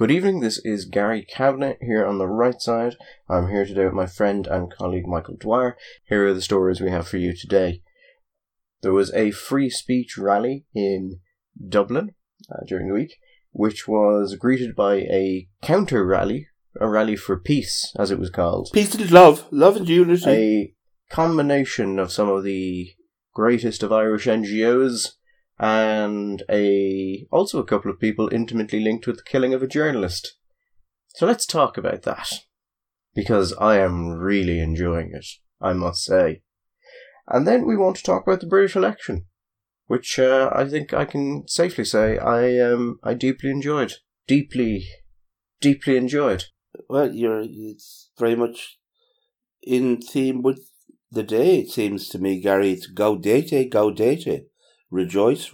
Good evening, this is Gary Cabinet here on the right side. I'm here today with my friend and colleague Michael Dwyer. Here are the stories we have for you today. There was a free speech rally in Dublin during the week, which was greeted by a counter rally, a rally for peace, as it was called. Peace and love and unity. A combination of some of the greatest of Irish NGOs and also a couple of people intimately linked with the killing of a journalist. So let's talk about that, because I am really enjoying it, I must say. And then we want to talk about the British election, which I think I can safely say I deeply enjoyed. Deeply enjoyed. Well, it's very much in theme with the day, it seems to me, Gary. It's gaudete. Rejoice.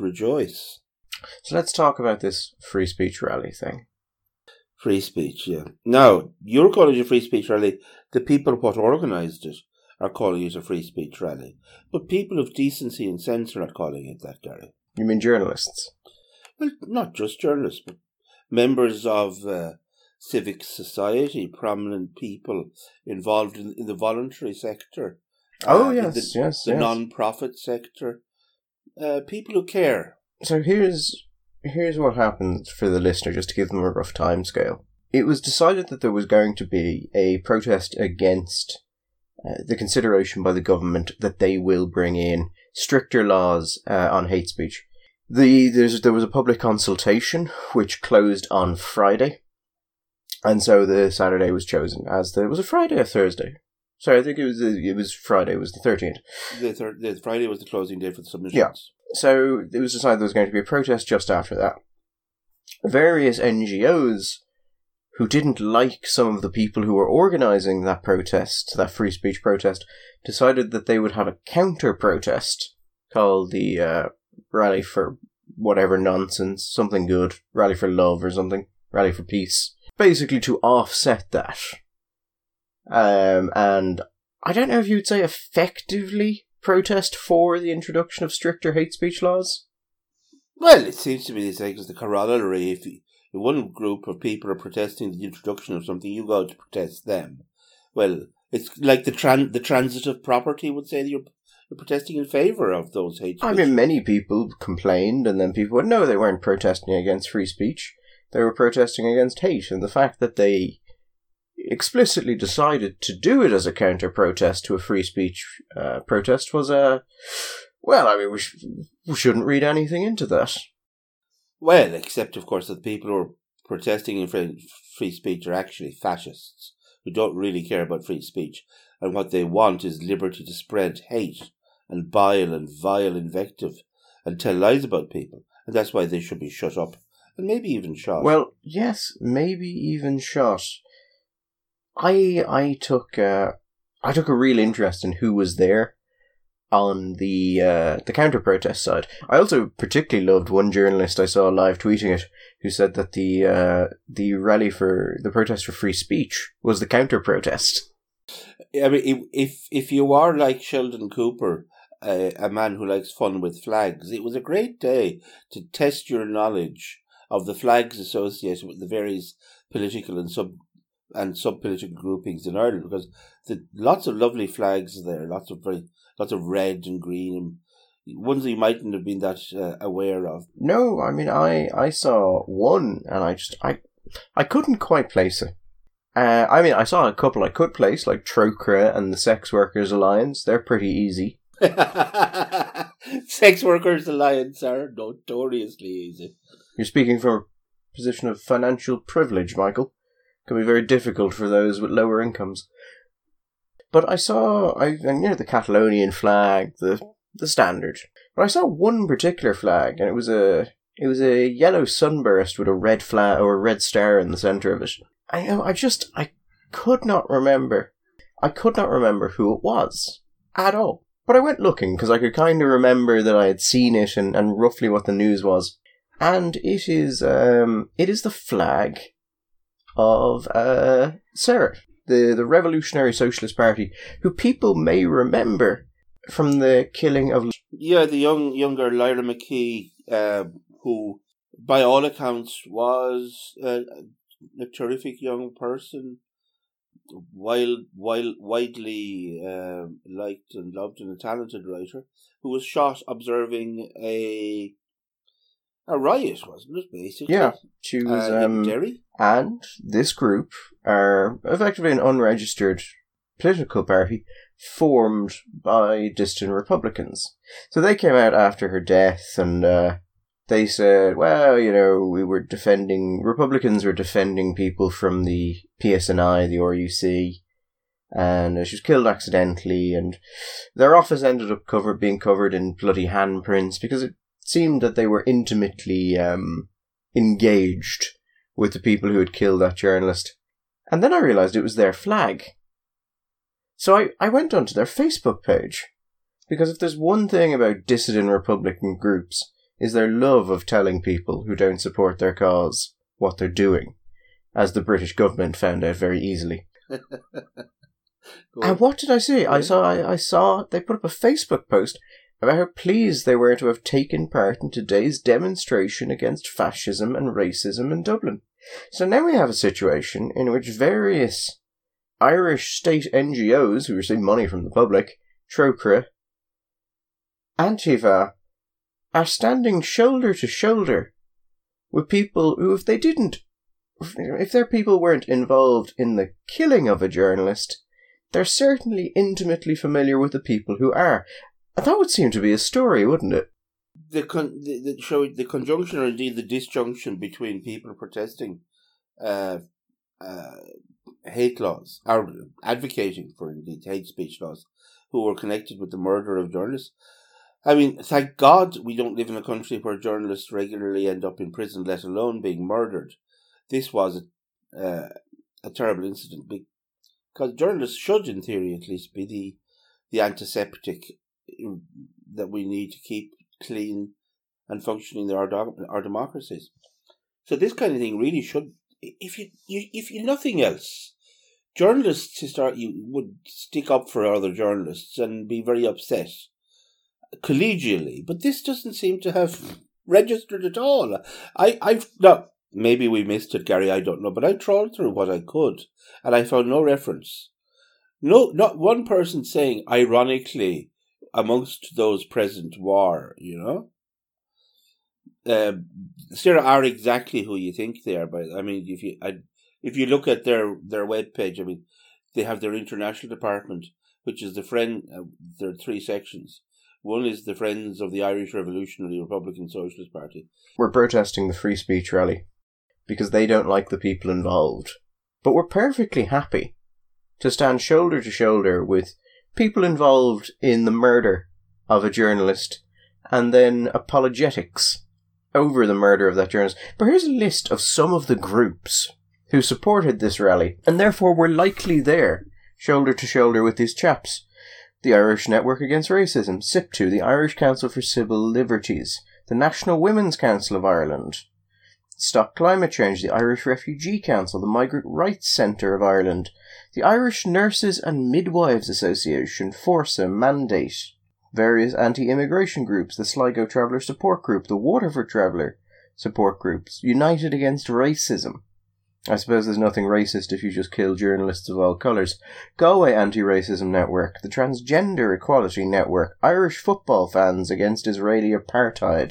So let's talk about this free speech rally thing. Free speech, yeah. Now, you're calling it a free speech rally. The people what organised it are calling it a free speech rally. But people of decency and sense are not calling it that, Gary. You mean journalists? Well, not just journalists, but members of civic society, prominent people involved in the voluntary sector. Yes. Non-profit sector. People who care. So here's what happened for the listener, just to give them a rough timescale. It was decided that there was going to be a protest against the consideration by the government that they will bring in stricter laws on hate speech. There was a public consultation which closed on Friday, and so the Saturday was chosen as was a Friday or Thursday. Sorry, I think it was Friday. It was the 13th. The Friday was the closing day for the submissions. Yeah. So it was decided there was going to be a protest just after that. Various NGOs who didn't like some of the people who were organising that protest, that free speech protest, decided that they would have a counter-protest called the Rally for whatever nonsense, something good, Rally for Love or something, Rally for Peace, basically to offset that. And I don't know if you'd say effectively protest for the introduction of stricter hate speech laws. Well, it seems to me it's the corollary. If one group of people are protesting the introduction of something, you go to protest them. Well, it's like the transitive property would say that you're protesting in favour of those hate speech. I mean, many people complained, and then people went, no, they weren't protesting against free speech. They were protesting against hate, and the fact that they explicitly decided to do it as a counter-protest to a free speech protest was we shouldn't read anything into that. Well, except, of course, that the people who are protesting in free speech are actually fascists who don't really care about free speech, and what they want is liberty to spread hate and bile and vile invective and tell lies about people, and that's why they should be shut up and maybe even shot. Well, yes, maybe even shot. I took a real interest in who was there on the counter-protest side. I also particularly loved one journalist I saw live tweeting it, who said that the rally for the protest for free speech was the counter-protest. I mean, if you are like Sheldon Cooper, a man who likes fun with flags, it was a great day to test your knowledge of the flags associated with the various political and sub-political groupings in Ireland, because lots of lovely flags there, lots of red and green, and ones that you mightn't have been that aware of. No, I mean, I saw one, and I couldn't quite place it. I saw a couple I could place, like Trócaire and the Sex Workers Alliance. They're pretty easy. Sex Workers Alliance are notoriously easy. You're speaking from a position of financial privilege, Michael. Can be very difficult for those with lower incomes. But I saw, the Catalonian flag, the standard. But I saw one particular flag, and it was a yellow sunburst with a red flag or a red star in the centre of it. I could not remember. I could not remember who it was at all. But I went looking because I could kind of remember that I had seen it and roughly what the news was. And it is the flag of SERA, the Revolutionary Socialist Party, who people may remember from the killing of... Yeah, the younger Lyra McKee, who, by all accounts, was a terrific young person, widely liked and loved, and a talented writer, who was shot observing a riot, wasn't it, basically? Yeah, she was in Derry. And this group are effectively an unregistered political party formed by dissident Republicans. So they came out after her death and they said, well, Republicans were defending people from the PSNI, the RUC, and she was killed accidentally, and their office ended up being covered in bloody handprints because it seemed that they were intimately engaged with the people who had killed that journalist. And then I realised it was their flag. So I went onto their Facebook page, because if there's one thing about dissident Republican groups, is their love of telling people who don't support their cause what they're doing, as the British government found out very easily. And what did I see? Yeah. I saw they put up a Facebook post about how pleased they were to have taken part in today's demonstration against fascism and racism in Dublin. So now we have a situation in which various Irish state NGOs who receive money from the public, Trócaire, Antifa, are standing shoulder to shoulder with people who, if their people weren't involved in the killing of a journalist, they're certainly intimately familiar with the people who are. That would seem to be a story, wouldn't it? The conjunction, or indeed the disjunction, between people protesting hate laws, or advocating for indeed hate speech laws, who were connected with the murder of journalists. I mean, thank God we don't live in a country where journalists regularly end up in prison, let alone being murdered. This was a terrible incident, because journalists should, in theory at least, be the antiseptic that we need to keep clean and functioning our democracies. So this kind of thing really should, if you nothing else, journalists would stick up for other journalists and be very upset collegially, but this doesn't seem to have registered at all. Maybe we missed it, Gary, I don't know, but I trawled through what I could and I found no reference. No, not one person saying, ironically, amongst those present war, Sarah are exactly who you think they are. But I mean, if you look at their webpage, I mean, they have their international department, which is there are 3 sections. One is the Friends of the Irish Revolutionary Republican Socialist Party. We're protesting the free speech rally because they don't like the people involved. But we're perfectly happy to stand shoulder to shoulder with people involved in the murder of a journalist and then apologetics over the murder of that journalist. But here's a list of some of the groups who supported this rally and therefore were likely there, shoulder to shoulder with these chaps. The Irish Network Against Racism, SIPTU, the Irish Council for Civil Liberties, the National Women's Council of Ireland, Stop Climate Change, the Irish Refugee Council, the Migrant Rights Centre of Ireland, the Irish Nurses and Midwives Association, Forsa, Mandate, various anti-immigration groups, the Sligo Traveller Support Group, the Waterford Traveller Support Groups, United Against Racism. I suppose there's nothing racist if you just kill journalists of all colours. Galway Anti-Racism Network, the Transgender Equality Network, Irish Football Fans Against Israeli Apartheid.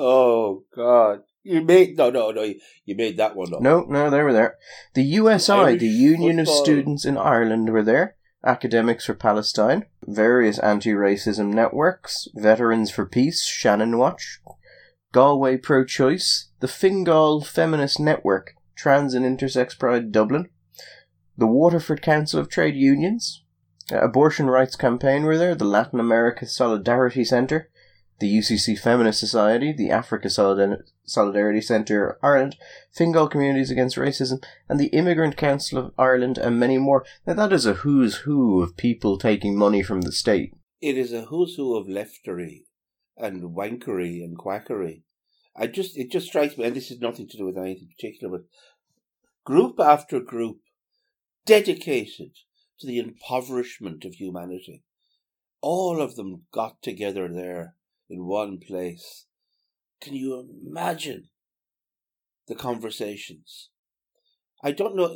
Oh, God. You made that one up. No, they were there. The USI, Irish the Union Football. of Students in Ireland, were there. Academics for Palestine, various anti-racism networks, Veterans for Peace, Shannon Watch, Galway Pro-Choice, the Fingal Feminist Network, Trans and Intersex Pride Dublin, the Waterford Council of Trade Unions, Abortion Rights Campaign were there, the Latin America Solidarity Centre, the UCC Feminist Society, the Africa Solidarity Centre Ireland, Fingal Communities Against Racism, and the Immigrant Council of Ireland, and many more. Now that is a who's who of people taking money from the state. It is a who's who of leftery and wankery and quackery. It just strikes me, and this has nothing to do with anything particular, but group after group dedicated to the impoverishment of humanity. All of them got together there in one place. Can you imagine the conversations? I don't know.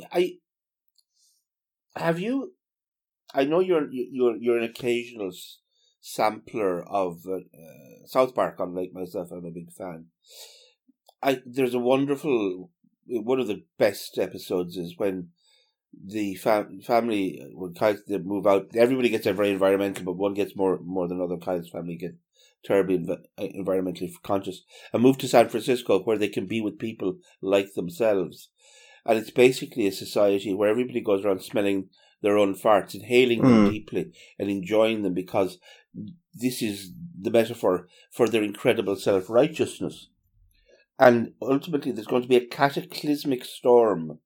Have you? I know you're an occasional sampler of South Park. Unlike myself, I'm a big fan. There's a wonderful, one of the best episodes is when the family, when they move out, everybody gets very environmental, but one gets more than other. Kyle's family get terribly environmentally conscious and move to San Francisco, where they can be with people like themselves. And it's basically a society where everybody goes around smelling their own farts, inhaling them deeply and enjoying them, because this is the metaphor for their incredible self-righteousness. And ultimately there's going to be a cataclysmic storm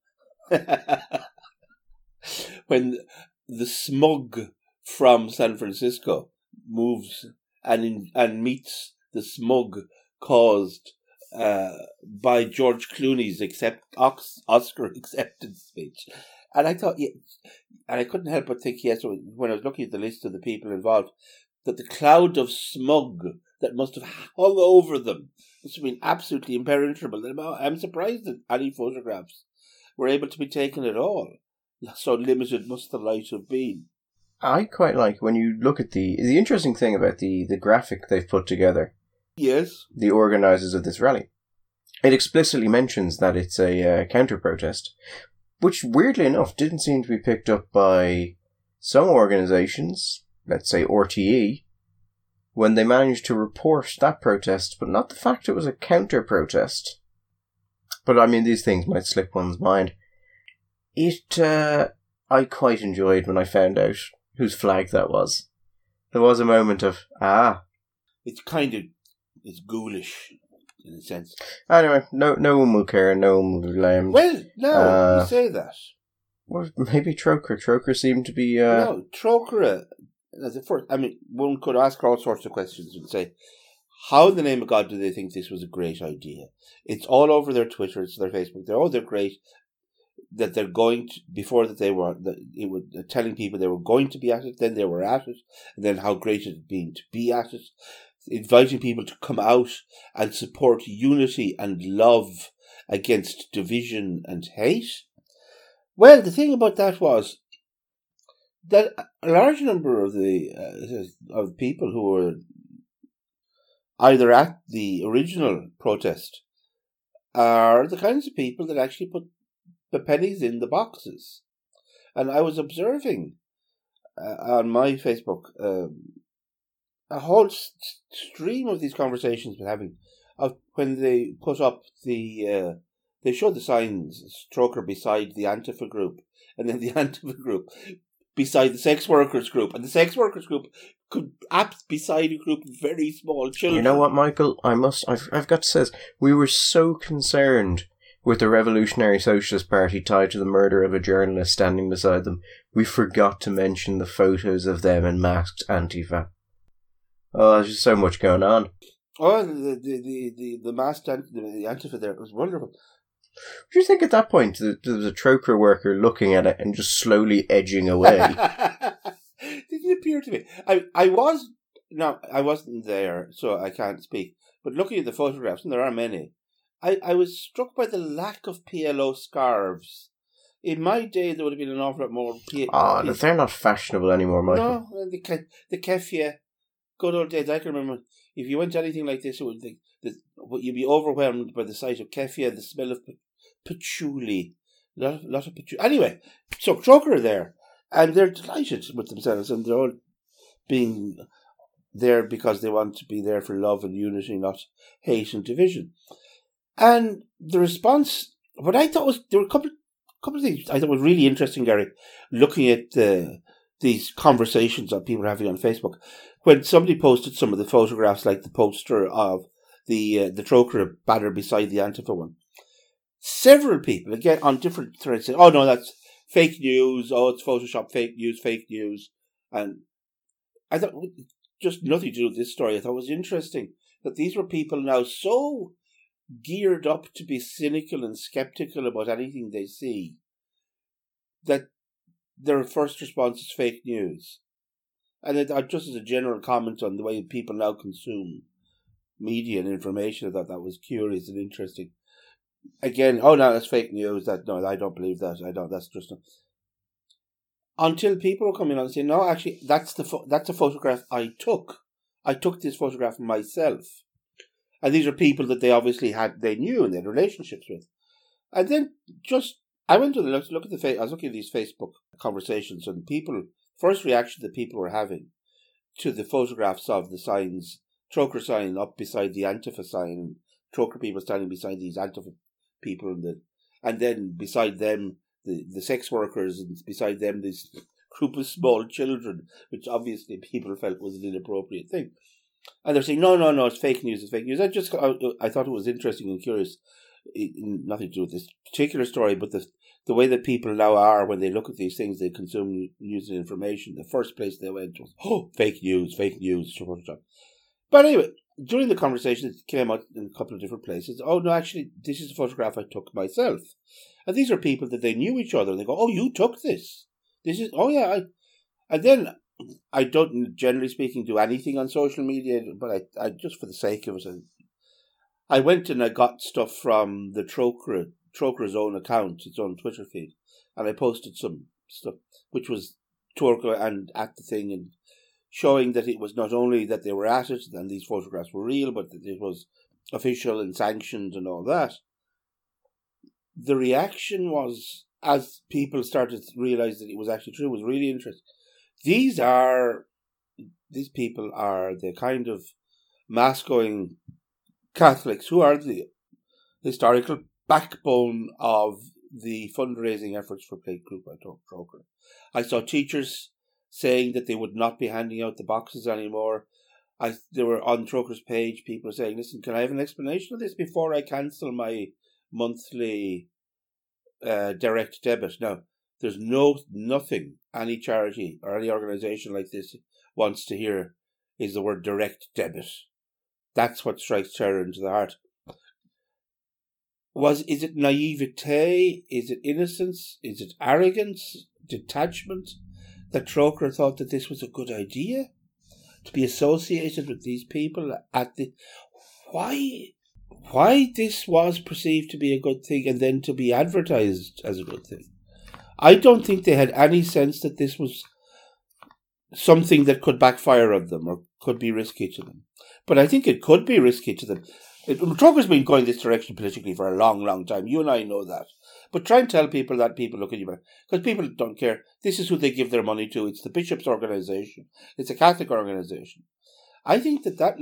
when the smog from San Francisco moves and meets the smog caused by George Clooney's Oscar acceptance speech. And I thought, and I couldn't help but think, yes, when I was looking at the list of the people involved, that the cloud of smog that must have hung over them must have been absolutely impenetrable. I'm surprised that any photographs were able to be taken at all. So limited must the light have been. I quite like when you look at the interesting thing about the graphic they've put together. Yes. The organisers of this rally. It explicitly mentions that it's a counter-protest, which weirdly enough didn't seem to be picked up by some organisations, let's say RTE, when they managed to report that protest, but not the fact it was a counter-protest. But I mean, these things might slip one's mind. I quite enjoyed when I found out whose flag that was. There was a moment of, It's ghoulish, in a sense. Anyway, no one will care, no one will blame. Well, no, you say that. Well, maybe Troker. Troker seemed to be... No, Troker, as a first, I mean, one could ask all sorts of questions and say, how in the name of God do they think this was a great idea? It's all over their Twitter, it's their Facebook. They're great. That they're going to, before that they were, telling people they were going to be at it, then they were at it, and then how great it had been to be at it, inviting people to come out and support unity and love against division and hate. Well, the thing about that was that a large number of the people who were either at the original protest are the kinds of people that actually put the pennies in the boxes. And I was observing on my Facebook a whole stream of these conversations we're having of when they put up they showed the signs, Stroker beside the Antifa group, and then the Antifa group beside the sex workers group, and the sex workers group could apt beside a group of very small children. You know what, Michael? I've got to say this. We were so concerned with the Revolutionary Socialist Party tied to the murder of a journalist standing beside them, we forgot to mention the photos of them in masked Antifa. Oh, there's just so much going on. Oh, the masked the Antifa there, it was wonderful. Do you think at that point there was a Troker worker looking at it and just slowly edging away? Didn't appear to me. I wasn't there, so I can't speak. But looking at the photographs, and there are many, I was struck by the lack of PLO scarves. In my day, there would have been an awful lot more PLO. They're not fashionable anymore, Michael. No, the keffiyeh, good old days. I can remember if you went to anything like this, you'd be overwhelmed by the sight of keffiyeh, the smell of patchouli, lot of patchouli. Anyway, so Troker are there, and they're delighted with themselves, and they're all being there because they want to be there for love and unity, not hate and division. And the response, what I thought was, there were a couple of things I thought was really interesting, Gary, looking at these conversations that people are having on Facebook. When somebody posted some of the photographs, like the poster of the Troker banner beside the Antifa one, several people, again, on different threads said, oh no, that's fake news, oh, it's Photoshop, fake news. And I thought, just nothing to do with this story, I thought it was interesting that these were people now so geared up to be cynical and skeptical about anything they see that their first response is fake news. And just as a general comment on the way people now consume media and information, I thought that was curious and interesting. again, oh no, that's fake news. No, I don't believe that. That's just until people were coming on and saying, no, actually, that's a photograph I took. I took this photograph myself, and these are people that they knew and they had relationships with, and then I went to look at I was looking at these Facebook conversations, and first reaction that people were having to the photographs of the signs, Trócaire sign up beside the Antifa sign, Trócaire people standing beside these Antifa people, and then beside them the sex workers, and beside them this group of small children, which obviously people felt was an inappropriate thing. And they're saying, no, it's fake news, I thought it was interesting and curious, nothing to do with this particular story, but the way that people now are when they look at these things, they consume news and information. The first place they went was, fake news. But anyway, during the conversation, it came out in a couple of different places. Oh, no, actually, this is a photograph I took myself. And these are people that they knew each other. And they go, oh, you took this. And then I don't, generally speaking, do anything on social media, but I just for the sake of it, I went and I got stuff from the Trócaire's own account, its own Twitter feed, and I posted some stuff, which was Trócaire and at the thing, and showing that it was not only that they were at it and these photographs were real, but that it was official and sanctioned and all that. The reaction was, as people started to realise that it was actually true, was really interesting. These people are the kind of mass-going Catholics who are the historical backbone of the fundraising efforts for Plague Group by Trócaire. I saw teachers saying that they would not be handing out the boxes anymore. They were on Trócaire's page, people were saying, listen, can I have an explanation of this before I cancel my monthly direct debit? Now, there's nothing any charity or any organisation like this wants to hear is the word direct debit. That's what strikes terror into the heart. Is it naivete? Is it innocence? Is it arrogance? Detachment? That Trócaire thought that this was a good idea? To be associated with these people why this was perceived to be a good thing and then to be advertised as a good thing? I don't think they had any sense that this was something that could backfire on them or could be risky to them. But I think it could be risky to them. Trócaire's been going this direction politically for a long, long time. You and I know that. But try and tell people that, people look at you, because people don't care. This is who they give their money to. It's the bishop's organisation. It's a Catholic organisation. I think they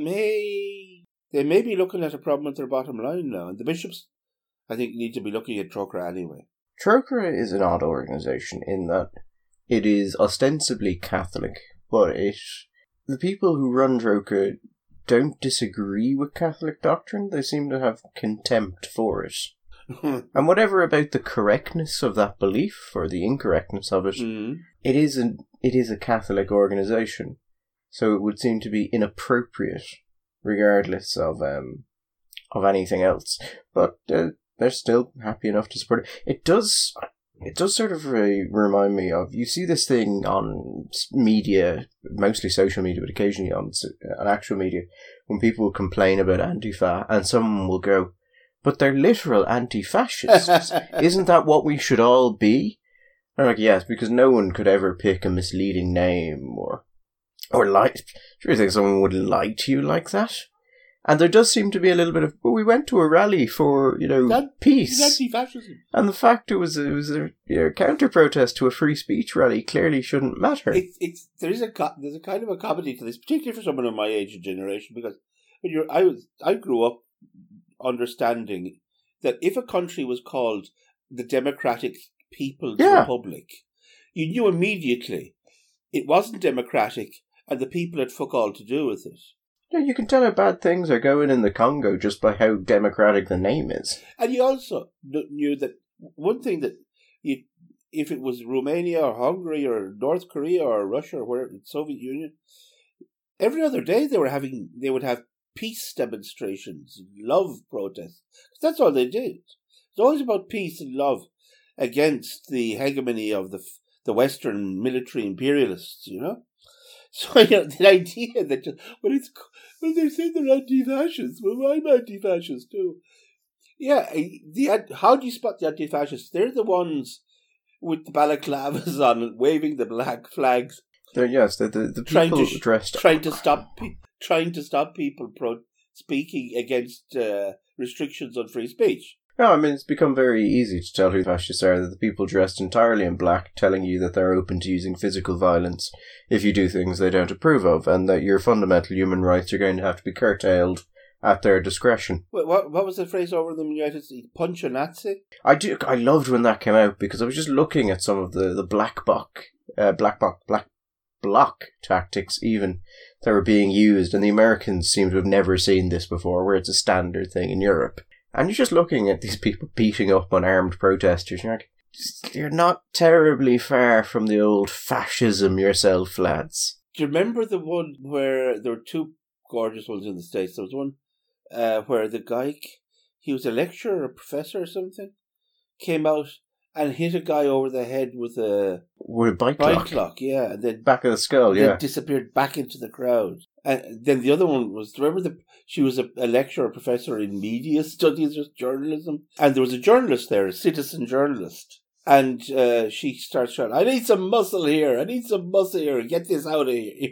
may be looking at a problem at their bottom line now. And the bishops, I think, need to be looking at Trócaire anyway. Trócaire is an odd organisation in that it is ostensibly Catholic, but the people who run Trócaire don't disagree with Catholic doctrine. They seem to have contempt for it. And whatever about the correctness of that belief or the incorrectness of it, it is a Catholic organisation, so it would seem to be inappropriate, regardless of anything else. But they're still happy enough to support it. It does sort of remind me of, you see this thing on media, mostly social media, but occasionally on actual media, when people will complain about Antifa, and someone will go, but they're literal anti-fascists. Isn't that what we should all be? And I'm like, yes, because no one could ever pick a misleading name or lie. Do you think someone would lie to you like that? And there does seem to be a little bit of, well, we went to a rally for, peace. Anti-fascism. And the fact it was a counter-protest to a free speech rally clearly shouldn't matter. There's a kind of a comedy to this, particularly for someone of my age and generation, because I grew up understanding that if a country was called the Democratic People's Republic, you knew immediately it wasn't democratic and the people had fuck all to do with it. Yeah, you can tell how bad things are going in the Congo just by how democratic the name is. And you also knew that one thing that if it was Romania or Hungary or North Korea or Russia or where the Soviet Union, every other day they would have peace demonstrations, love protests. That's all they did. It's always about peace and love against the hegemony of the Western military imperialists, So the idea that they're saying they're anti-fascist. Well, I'm anti-fascist too. Yeah, how do you spot the anti-fascists? They're the ones with the balaclavas on and waving the black flags. The people dressed trying to stop people speaking against restrictions on free speech. No, I mean, it's become very easy to tell who the fascists are. That the people dressed entirely in black telling you that they're open to using physical violence if you do things they don't approve of, and that your fundamental human rights are going to have to be curtailed at their discretion. Wait, what was the phrase over in the United States? Punch a Nazi? I loved when that came out, because I was just looking at some of the black bloc tactics even that were being used, and the Americans seem to have never seen this before, where it's a standard thing in Europe. And you're just looking at these people beating up on armed protesters, and you're like, you're not terribly far from the old fascism yourself, lads. Do you remember the one where there were two gorgeous ones in the States? There was one where the guy, he was a lecturer, a professor or something, came out and hit a guy over the head with a bike clock, yeah, and then back of the skull, yeah, disappeared back into the crowd. And then the other one was, remember she was a lecturer, a professor in media studies or journalism, and there was a journalist there, a citizen journalist, and she starts shouting, "I need some muscle here! I need some muscle here! Get this out of here!"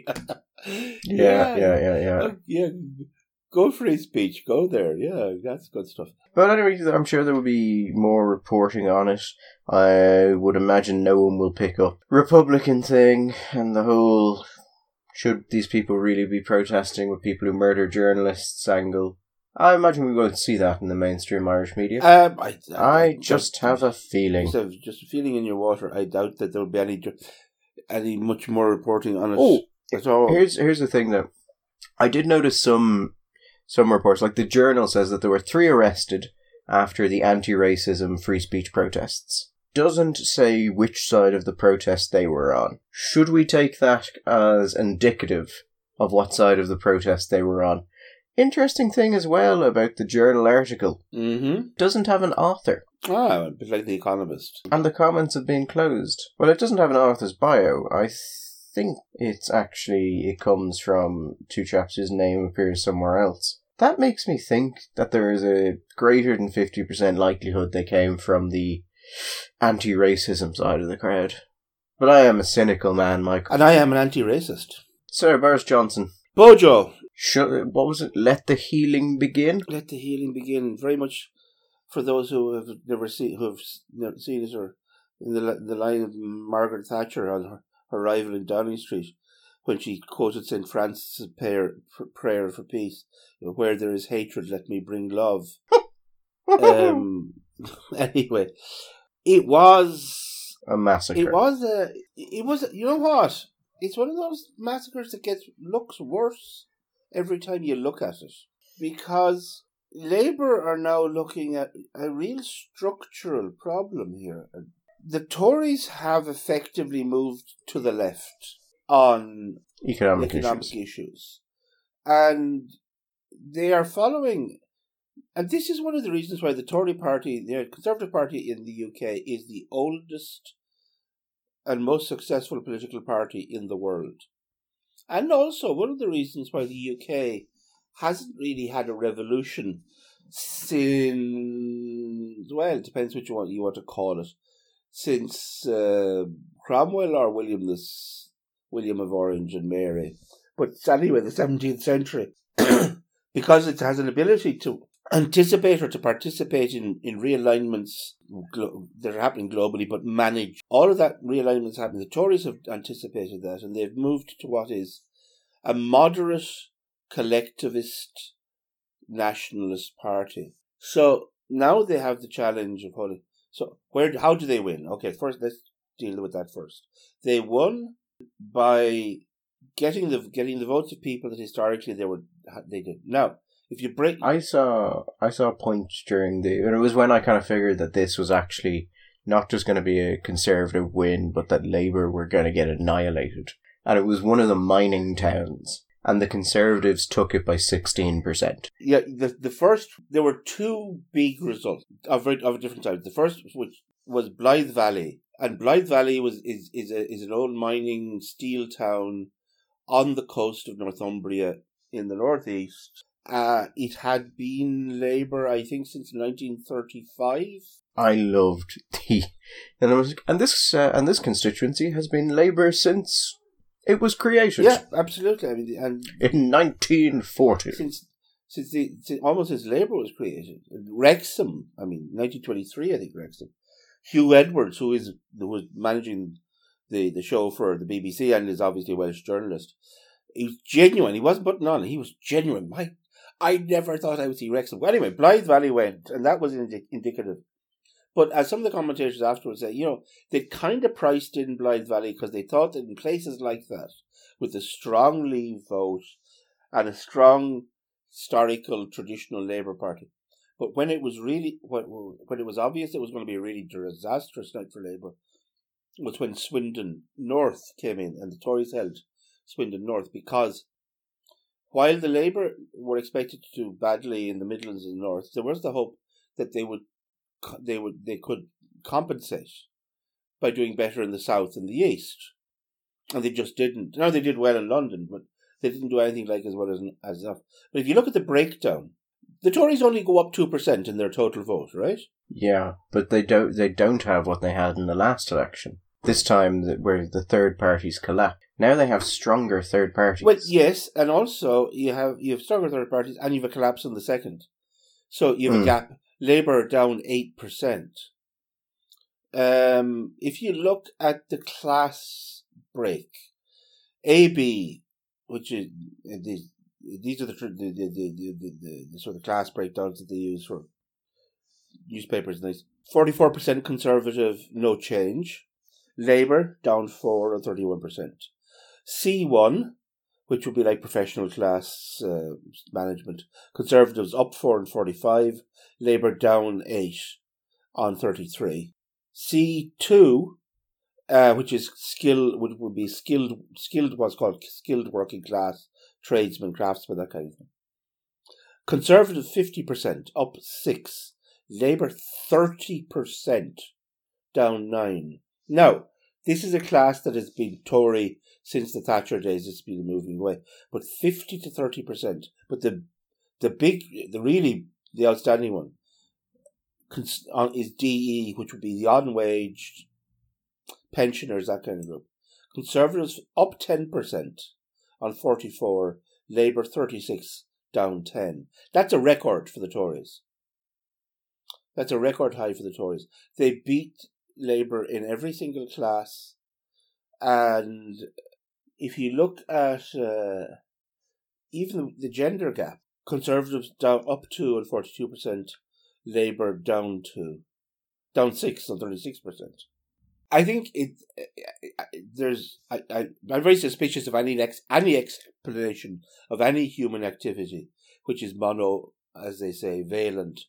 Yeah. Go free speech. Go there. Yeah, that's good stuff. But anyway, I'm sure there will be more reporting on it. I would imagine no one will pick up Republican thing and the whole should these people really be protesting with people who murder journalists angle. I imagine we won't see that in the mainstream Irish media. I just have a feeling. Just a feeling in your water. I doubt that there will be any much more reporting on it at all. Here's the thing though. I did notice some reports, like the Journal says that there were 3 arrested after the anti-racism free speech protests. Doesn't say which side of the protest they were on. Should we take that as indicative of what side of the protest they were on? Interesting thing as well about the Journal article. Doesn't have an author. A bit like The Economist. And the comments have been closed. Well, it doesn't have an author's bio. I think it comes from 2 chaps whose name appears somewhere else. That makes me think that there is a greater than 50% likelihood they came from the anti-racism side of the crowd. But I am a cynical man, Michael. And I am an anti-racist. Sir Boris Johnson. Bojo! What was it? Let the healing begin? Let the healing begin. Very much for those who have never seen it, or in the line of Margaret Thatcher on her arrival in Downing Street, when she quoted St. Francis' prayer for peace, where there is hatred, let me bring love. Anyway, it was a massacre. It was, you know what? It's one of those massacres that looks worse every time you look at it. Because Labour are now looking at a real structural problem here. The Tories have effectively moved to the left on economic issues. And they are following, and this is one of the reasons why the Tory party, the Conservative Party in the UK, is the oldest and most successful political party in the world. And also one of the reasons why the UK hasn't really had a revolution since, well, it depends what you want to call it, since Cromwell or William of Orange and Mary. But anyway, the 17th century, because it has an ability to anticipate or to participate in realignments that are happening globally, but manage all of that realignments happening. The Tories have anticipated that, and they've moved to what is a moderate, collectivist, nationalist party. So now they have the challenge of holding. So how do they win? Okay, first let's deal with that first. They won by getting the votes of people that historically they did. Now, if you break, I saw a point and it was when I kind of figured that this was actually not just going to be a Conservative win, but that Labour were going to get annihilated. And it was one of the mining towns, and the Conservatives took it by 16%. Yeah, the first, there were 2 big results of a different type. The first, which was Blythe Valley, and Blythe Valley is an old mining steel town on the coast of Northumbria in the northeast. It had been Labour, I think, since 1935. I loved and this constituency has been Labour since it was created. Yeah, absolutely. I mean, and in 1940. Since almost since Labour was created. Wrexham, 1923, I think, Wrexham. Hugh Edwards, who was managing the show for the BBC and is obviously a Welsh journalist, he was genuine. He wasn't putting on. He was genuine. I never thought I would see Wrexham. Well, anyway, Blythe Valley went, and that was indicative. But as some of the commentators afterwards said, they kind of priced in Blythe Valley because they thought that in places like that, with a strong Leave vote and a strong historical traditional Labour Party, but when it was obvious it was going to be a really disastrous night for Labour, was when Swindon North came in and the Tories held Swindon North, because while the Labour were expected to do badly in the Midlands and the North, there was the hope that they could compensate by doing better in the South and the East, and they just didn't. Now they did well in London, but they didn't do anything like as well as enough. But if you look at the breakdown, the Tories only go up 2% in their total vote, right? Yeah, but they don't have what they had in the last election. This time, where the third parties collapsed. Now they have stronger third parties. Well, yes, and also you have stronger third parties, and you have a collapse on the second. So you have a gap. Labour down 8%. If you look at the class break, AB, which is these are the sort of class breakdowns that they use for newspapers. 44% Conservative, no change. Labour down 4% or 31%. C1, which would be like professional class management. Conservatives up 4 and 45. Labour down 8 on 33. C2, which is would be skilled, what's called skilled working class, tradesmen, craftsmen, that kind of thing. Conservative 50%, up 6. Labour 30%, down 9. Now, this is a class that has been Tory since the Thatcher days. It's been moving away, but 50 to 30%. But the outstanding one is DE, which would be the unwaged pensioners, that kind of group. Conservatives up 10% on 44. Labour 36, down 10. That's a record for the Tories. That's a record high for the Tories. They beat Labour in every single class, and if you look at even the gender gap, Conservatives down up 2 and 42%, Labour down 6 and 36%. I think I'm very suspicious of any explanation of any human activity which is as they say, valent.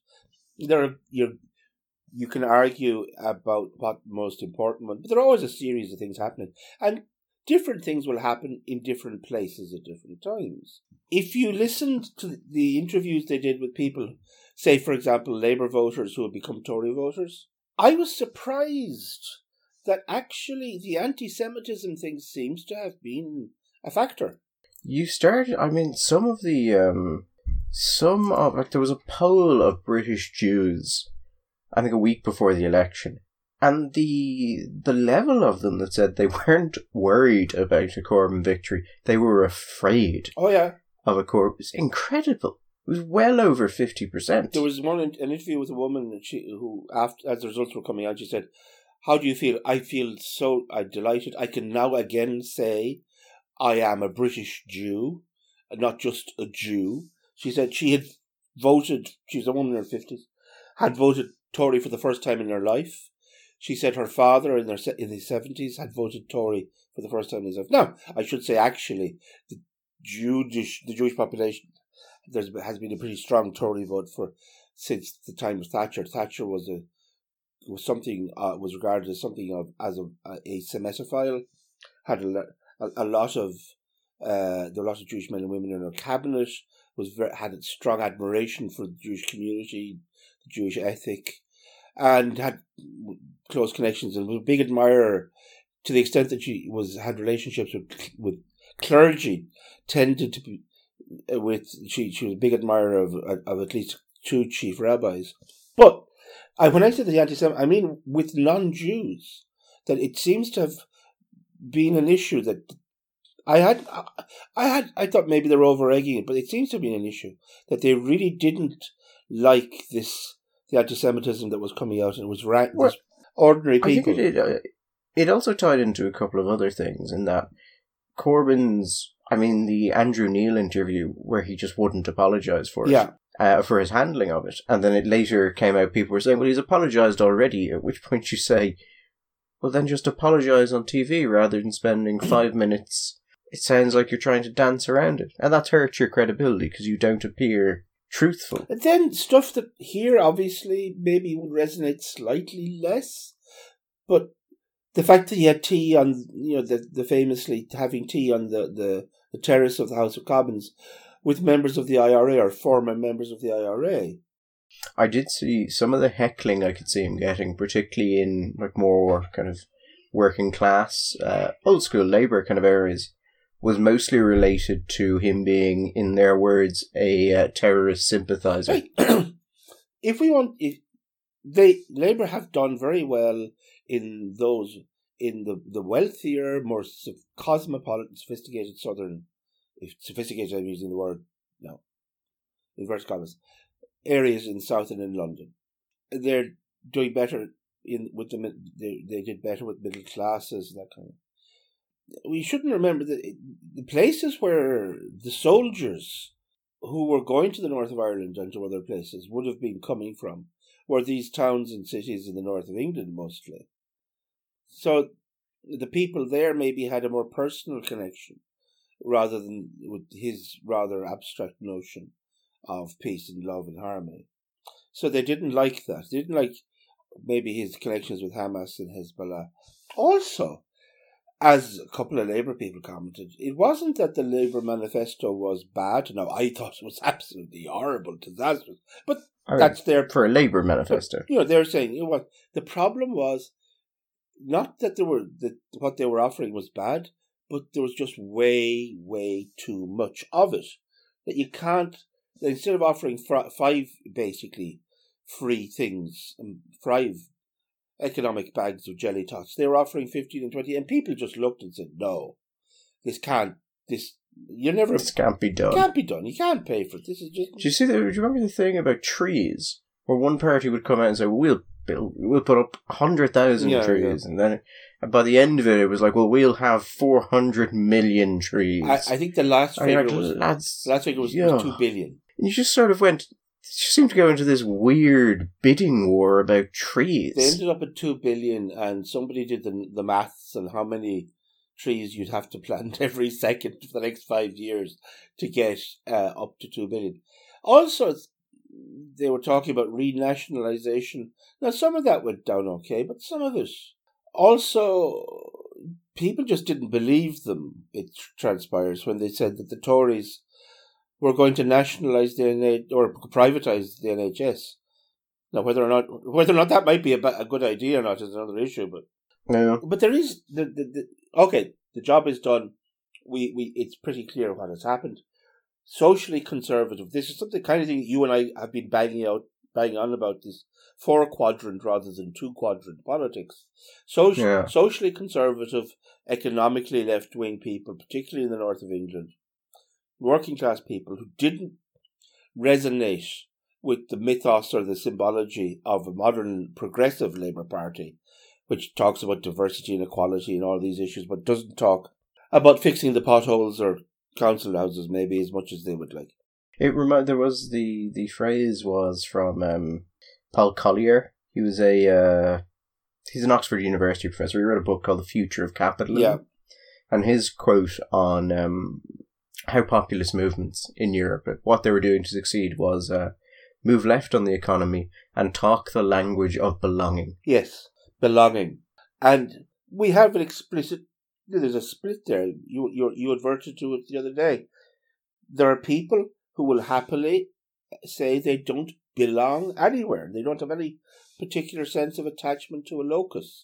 You can argue about what most important one, but there are always a series of things happening, and different things will happen in different places at different times. If you listened to the interviews they did with people, say for example Labour voters who have become Tory voters, I was surprised that actually the anti-Semitism thing seems to have been a factor. You started, there was a poll of British Jews, I think a week before the election, and the level of them that said they weren't worried about a Corbyn victory, they were afraid of a Corbyn, was incredible. It was well over 50%. There was an interview with a woman who, after as the results were coming out, she said, "How do you feel?" "I feel so delighted. I can now again say I am a British Jew, not just a Jew." She said she had voted, she's a woman in her 50s, had voted Tory for the first time in her life. She said her father in his 70s had voted Tory for the first time in his life. Now, I should say actually, the Jewish population, has been a pretty strong Tory vote since the time of Thatcher. Thatcher was regarded as something as a Semitophile, had a lot of Jewish men and women in her cabinet, had a strong admiration for the Jewish community, the Jewish ethic, and had close connections and was a big admirer, to the extent that she had relationships with clergy, tended to She was a big admirer of at least two chief rabbis. But when I said the anti-Semitic, I mean with non-Jews, that it seems to have been an issue that I thought maybe they were over-egging it, but it seems to have been an issue that they really didn't like the anti-Semitism that was coming out, and it was ordinary people. I think it also tied into a couple of other things in that the Andrew Neil interview where he just wouldn't apologise for it. Yeah. For his handling of it. And then it later came out, people were saying, well, he's apologised already, at which point you say, well, then just apologise on TV rather than spending 5 minutes. It sounds like you're trying to dance around it. And that hurts your credibility because you don't appear truthful. And then stuff that here obviously maybe would resonate slightly less. But the fact that he had tea on, the famously having tea on the terrace of the House of Commons with members of the IRA or former members of the IRA. I did see some of the heckling I could see him getting, particularly in more kind of working class, old school Labour kind of areas, was mostly related to him being, in their words, a terrorist sympathiser. Labour have done very well in the wealthier, more cosmopolitan, sophisticated southern, if sophisticated I'm using the word now, inverted commas, areas in South and in London. They're doing better they did better with middle classes, that kind of. We shouldn't remember that the places where the soldiers who were going to the north of Ireland and to other places would have been coming from were these towns and cities in the north of England mostly. So the people there maybe had a more personal connection rather than with his rather abstract notion of peace and love and harmony. So they didn't like that. They didn't like maybe his connections with Hamas and Hezbollah. Also, as a couple of Labour people commented, it wasn't that the Labour manifesto was bad. No, I thought it was absolutely horrible, disastrous. But that's their... For a Labour manifesto. But, they're saying, what, the problem was not that what they were offering was bad, but there was just way, way too much of it. That you can't... Instead of offering 5, basically, free things, 5 economic bags of jelly tots, they were offering 15 and 20, and people just looked and said, no, this can't be done. Can't be done. You can't pay for it. This is just... Do you remember the thing about trees? Where one party would come out and say, we'll put up 100,000 trees, and then by the end of it, it was like, well, we'll have 400 million trees. I think the last figure was 2 billion. And you just sort of went... It seemed to go into this weird bidding war about trees. They ended up at 2 billion, and somebody did the maths on how many trees you'd have to plant every second for the next 5 years to get up to 2 billion. Also, they were talking about renationalisation. Now, some of that went down okay, but some of it... Also, people just didn't believe them, it transpires, when they said that the Tories were going to nationalise the NHS or privatise the NHS. Now, whether or not that might be a good idea or not is another issue. But there is the job is done. It's pretty clear what has happened. Socially conservative. This is something kind of thing you and I have been banging on about, this 4-quadrant rather than 2-quadrant politics. Socially conservative, economically left-wing people, particularly in the north of England, working class people who didn't resonate with the mythos or the symbology of a modern progressive Labour Party, which talks about diversity and equality and all these issues, but doesn't talk about fixing the potholes or council houses maybe as much as they would like. There was the phrase was from Paul Collier. He was he's an Oxford University professor. He wrote a book called The Future of Capitalism. Yeah. And his quote on how populist movements in Europe, what they were doing to succeed was move left on the economy and talk the language of belonging. Yes, belonging. And we have an explicit, there's a split there. You adverted to it the other day. There are people who will happily say they don't belong anywhere. They don't have any particular sense of attachment to a locus.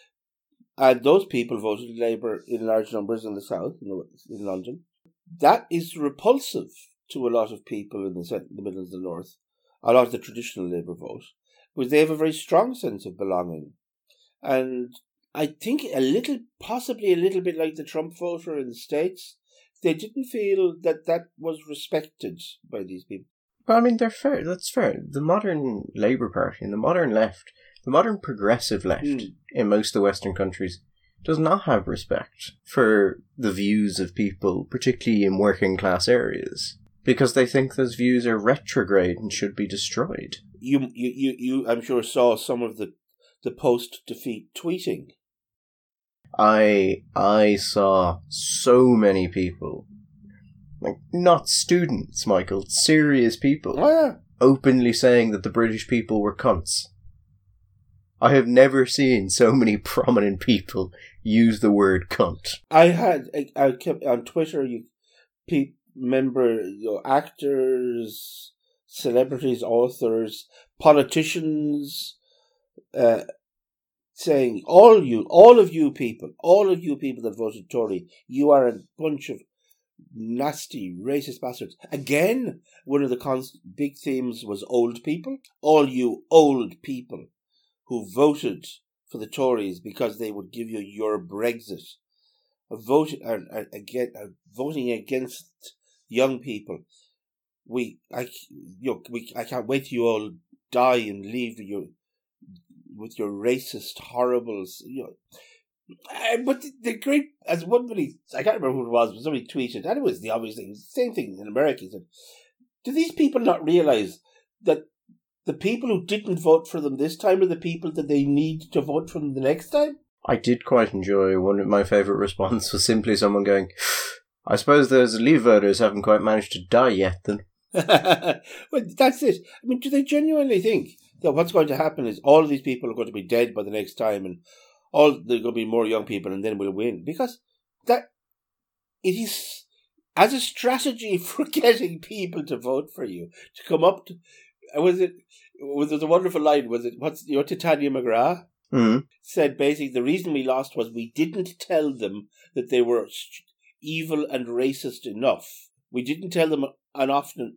And those people voted Labour in large numbers in the south, in London. That is repulsive to a lot of people in the Midlands and the North, a lot of the traditional Labour vote, was they have a very strong sense of belonging. And I think possibly a little bit like the Trump voter in the States, they didn't feel that was respected by these people. Well, I mean, they're fair. That's fair. The modern Labour Party and the modern left, the modern progressive left in most of the Western countries, does not have respect for the views of people, particularly in working class areas, because they think those views are retrograde and should be destroyed. You I'm sure saw some of the post-defeat tweeting. I saw so many people, like, not students, Michael, serious people, openly saying that the British people were cunts. I have never seen so many prominent people use the word cunt. I kept on Twitter, actors, celebrities, authors, politicians, saying, all of you people that voted Tory, you are a bunch of nasty, racist bastards. Again, one of the big themes was old people. All you old people who voted for the Tories because they would give you your Brexit, voting against young people. I can't wait till you all die and leave with your racist, horrible, but the great, as somebody, I can't remember who it was, but somebody tweeted, and it was the obvious thing, same thing in America, he said, do these people not realise that the people who didn't vote for them this time are the people that they need to vote for them the next time? I did quite enjoy one of my favourite response was simply someone going, I suppose those Leave voters haven't quite managed to die yet then. Well, that's it. I mean, do they genuinely think that what's going to happen is all of these people are going to be dead by the next time and there are going to be more young people and then we'll win? Because that it is, as a strategy for getting people to vote for you, to come up to, was it a wonderful line, Titania McGrath said basically the reason we lost was we didn't tell them that they were evil and racist enough. We didn't tell them often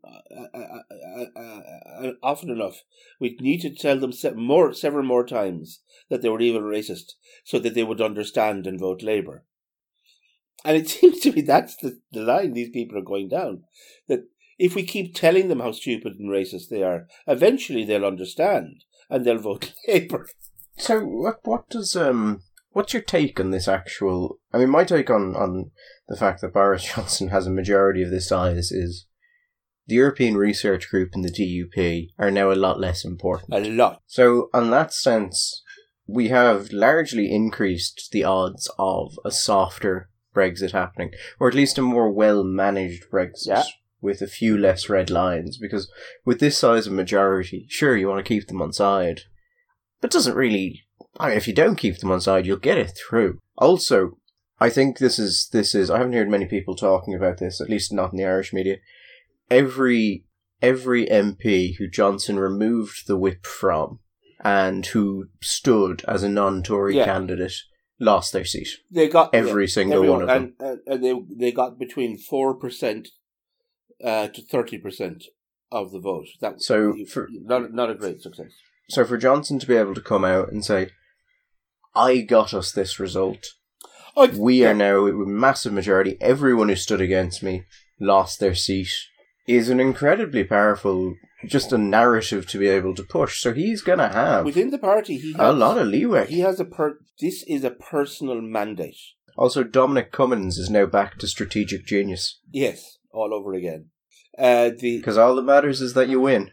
enough. We need to tell them several more times that they were evil and racist so that they would understand and vote Labour. And it seems to me that's the line these people are going down. That if we keep telling them how stupid and racist they are, eventually they'll understand and they'll vote Labour. So what does what's your take on this actual... I mean, my take on the fact that Boris Johnson has a majority of this size is the European Research Group and the DUP are now a lot less important. A lot. So, on that sense, we have largely increased the odds of a softer Brexit happening, or at least a more well-managed Brexit, with a few less red lines, because with this size of majority, sure, you want to keep them on side, but it doesn't really... I mean, if you don't keep them on side, you'll get it through. Also, I think this is. I haven't heard many people talking about this, at least not in the Irish media. Every MP who Johnson removed the whip from and who stood as a non-Tory candidate lost their seat. They got every single one of them, and they got between 4% to 30% of the vote. Not a great success. So for Johnson to be able to come out and say, I got us this result. We are now a massive majority. Everyone who stood against me lost their seat. Is an incredibly powerful, just a narrative to be able to push. So he's going to have... Within the party, he has a lot of leeway. He has this is a personal mandate. Also, Dominic Cummings is now back to strategic genius. Yes, all over again. Because all that matters is that you win.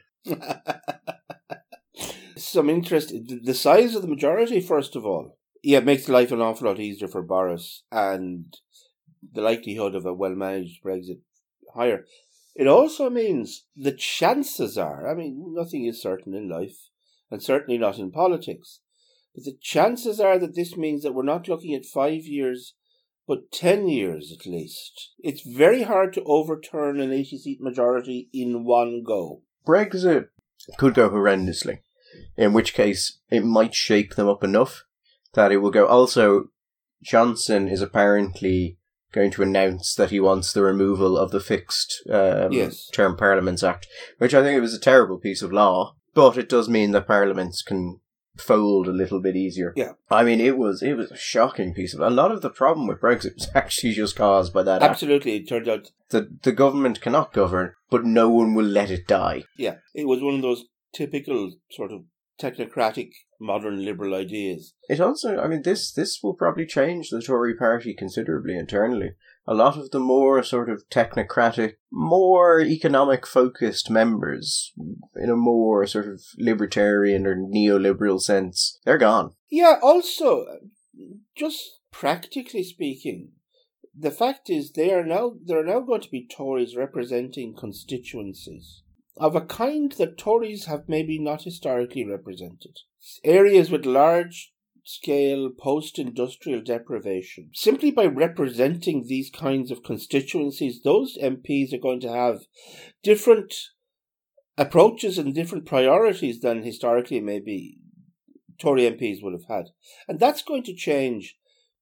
Some interest, the size of the majority, first of all. Yeah, it makes life an awful lot easier for Boris, and the likelihood of a well-managed Brexit higher. It also means the chances are, I mean, nothing is certain in life, and certainly not in politics, but the chances are that this means that we're not looking at 5 years, but 10 years at least. It's very hard to overturn an 80-seat majority in one go. Brexit could go horrendously, in which case it might shake them up enough that it will go. Also, Johnson is apparently going to announce that he wants the removal of the Fixed Term Parliaments Act, which I think it was a terrible piece of law, but it does mean that parliaments can fold a little bit easier. Yeah. I mean, it was a shocking piece of... A lot of the problem with Brexit was actually just caused by that Absolutely, act. It turned out... The government cannot govern, but no one will let it die. Yeah, it was one of those typical sort of technocratic modern liberal ideas. It also, I mean, this will probably change the Tory party considerably internally. A lot of the more sort of technocratic, more economic-focused members, in a more sort of libertarian or neoliberal sense, they're gone. Yeah, also, just practically speaking, the fact is there are now going to be Tories representing constituencies of a kind that Tories have maybe not historically represented. Areas with large-scale post-industrial deprivation. Simply by representing these kinds of constituencies, those MPs are going to have different approaches and different priorities than historically maybe Tory MPs would have had. And that's going to change,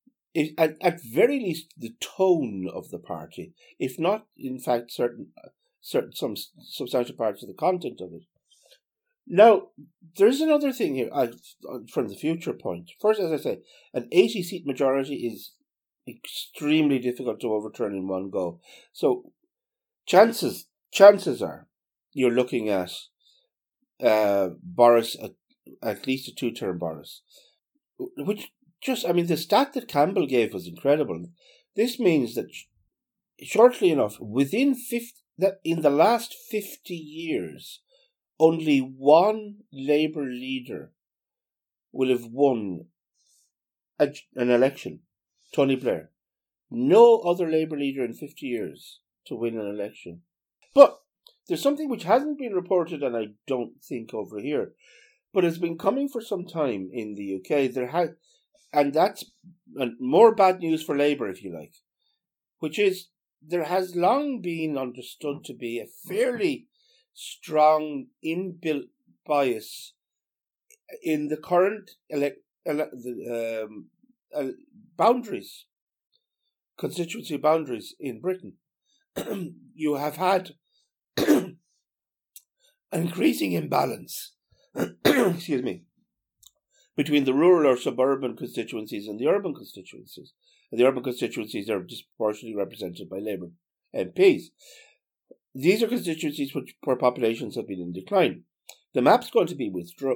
at very least, the tone of the party, if not, in fact, some substantial parts of the content of it. Now, there's another thing here from the future point. First, as I say, an 80-seat majority is extremely difficult to overturn in one go. So, chances are you're looking at Boris, at least a 2-term Boris, which the stat that Campbell gave was incredible. This means that shortly enough, in the last 50 years, only one Labour leader will have won an election, Tony Blair. No other Labour leader in 50 years to win an election. But there's something which hasn't been reported, and I don't think over here, but has been coming for some time in the UK. And that's more bad news for Labour, if you like, which is there has long been understood to be a fairly strong inbuilt bias in the current constituency boundaries in Britain. You have had an increasing imbalance excuse me, between the rural or suburban constituencies and the urban constituencies. And the urban constituencies are disproportionately represented by Labour MPs. These are constituencies where populations have been in decline. The map's going to be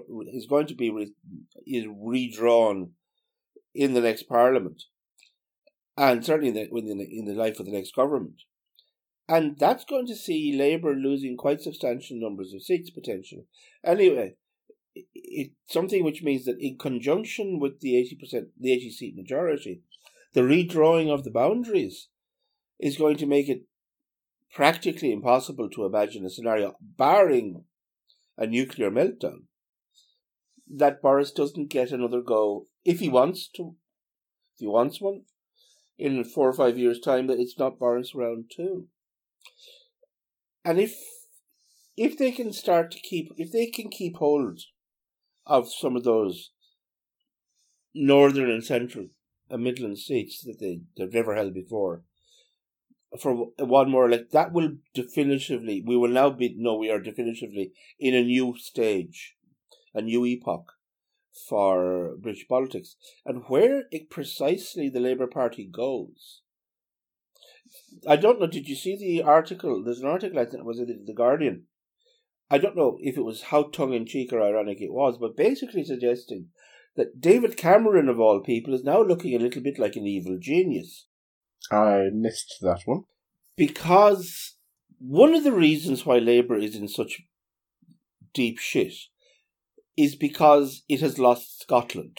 redrawn in the next Parliament, and certainly in the life of the next government. And that's going to see Labour losing quite substantial numbers of seats potentially. Anyway, it's something which means that in conjunction with the 80-seat majority, the redrawing of the boundaries is going to make it practically impossible to imagine a scenario, barring a nuclear meltdown, that Boris doesn't get another go if he wants one in 4 or 5 years' time, that it's not Boris round 2. And if they can keep hold of some of those northern and central and Midland seats that they've never held before, for one more that will definitively, we are definitively in a new stage, a new epoch for British politics. And where precisely the Labour Party goes, I don't know, did you see the article? There's an article, I think it was in The Guardian. I don't know if it was how tongue-in-cheek or ironic it was, but basically suggesting that David Cameron, of all people, is now looking a little bit like an evil genius. I missed that one. Because one of the reasons why Labour is in such deep shit is because it has lost Scotland.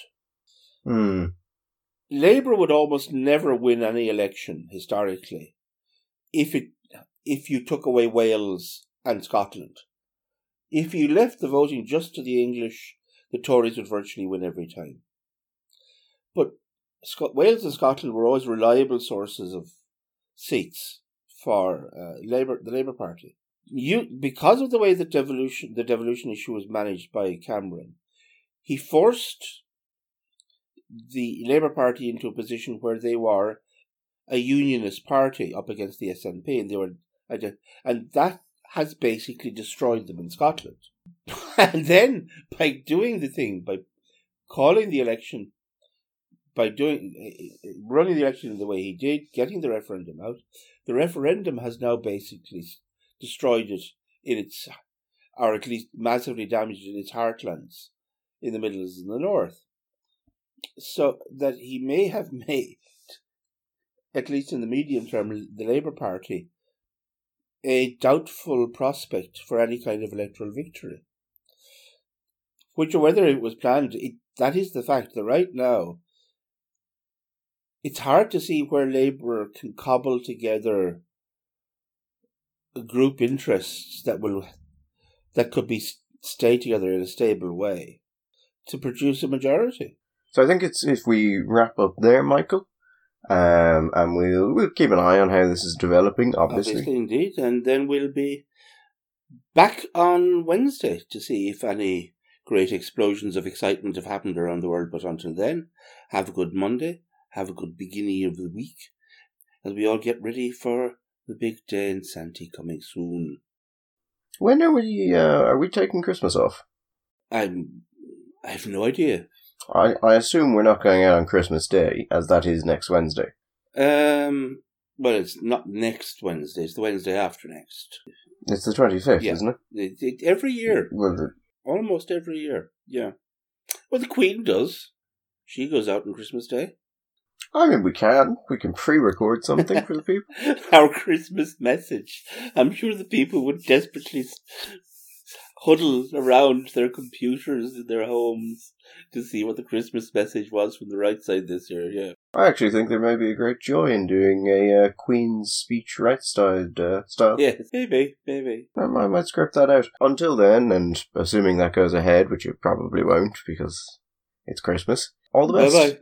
Labour would almost never win any election, historically, if you took away Wales and Scotland. If you left the voting just to the English, the Tories would virtually win every time. But Wales and Scotland were always reliable sources of seats for the Labour Party. Because of the way the devolution issue was managed by Cameron, he forced the Labour Party into a position where they were a unionist party up against the SNP, and that has basically destroyed them in Scotland. And then by doing the thing, by calling the election, by running the election in the way he did, getting the referendum out, the referendum has now basically destroyed it in its, or at least massively damaged in its heartlands in the Midlands and the North. So that he may have made, at least in the medium term, the Labour Party a doubtful prospect for any kind of electoral victory. Which, or whether it was planned, that is the fact that right now it's hard to see where Labour can cobble together group interests that could be stay together in a stable way to produce a majority. So I think it's, if we wrap up there, Michael, and we'll keep an eye on how this is developing, obviously. Obviously, indeed, and then we'll be back on Wednesday to see if any great explosions of excitement have happened around the world. But until then, have a good Monday, have a good beginning of the week, as we all get ready for the big day in Santee coming soon. When are we taking Christmas off? I have no idea. I assume we're not going out on Christmas Day, as that is next Wednesday. Well, it's not next Wednesday, it's the Wednesday after next. It's the 25th, isn't it? Every year. Well, almost every year, yeah. Well, the Queen does. She goes out on Christmas Day. I mean, we can pre-record something for the people. Our Christmas message. I'm sure the people would desperately huddle around their computers in their homes to see what the Christmas message was from the right side this year, yeah. I actually think there may be a great joy in doing a Queen's speech right style. Yes, maybe. I might script that out. Until then, and assuming that goes ahead, which it probably won't because it's Christmas, all the best. Bye-bye.